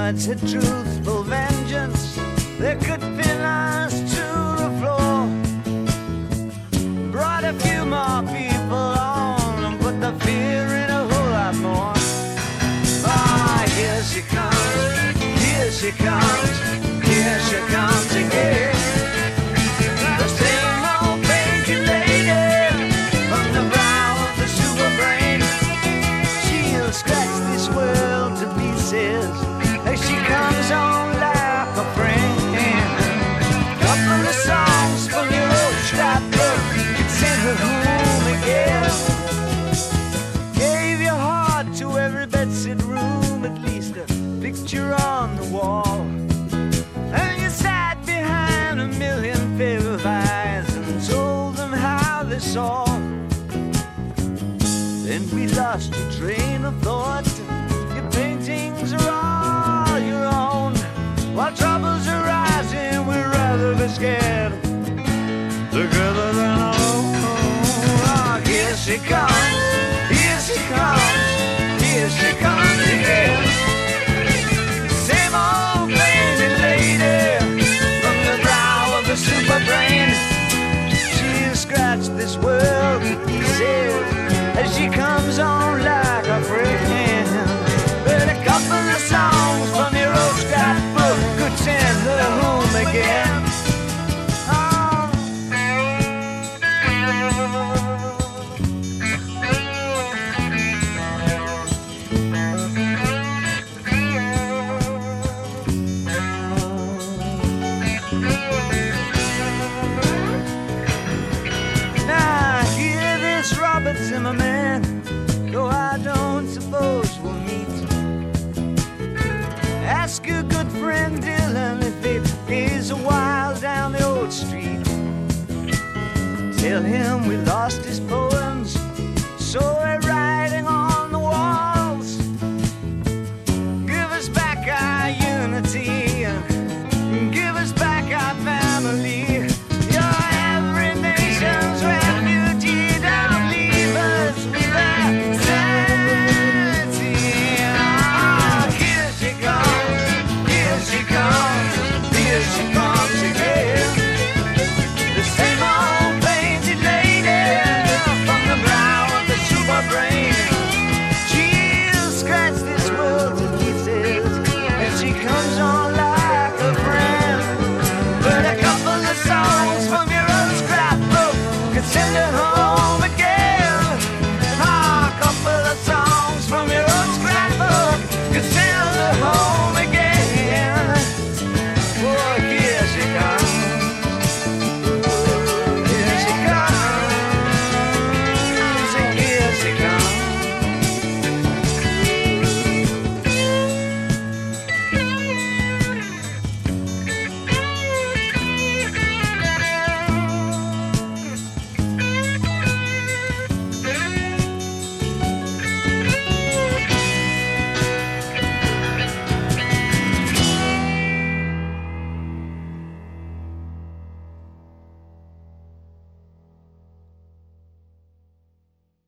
poets had truthful vengeance, they could pin us to the floor. Brought a few more people on and put the fear in a whole lot more. Ah, here she comes, here she comes, here she comes again. The same old crazy lady from the brow of the super brain. She'll scratch this world to pieces as she comes on like a friend. Couple of songs from your old scrapbook, sent her home again. Gave your heart to every bedsit room, at least a picture on the wall. And you sat behind a million pair of eyes and told them how they saw. Then we lost your train of thought. Your paintings are all your own. While troubles are rising, we'd rather be scared together than alone. Oh, here she comes, here she comes, here she comes again. Same old crazy lady from the brow of the super brain. She'll scratch this world to pieces as she comes on like a friend. But a couple of songs from your old scrapbook could send her home again. Now hear this, Robert Zimmerman, though I don't suppose we'll meet. Ask your good friend Dylan if it is a while down the old street. Tell him we lost his post.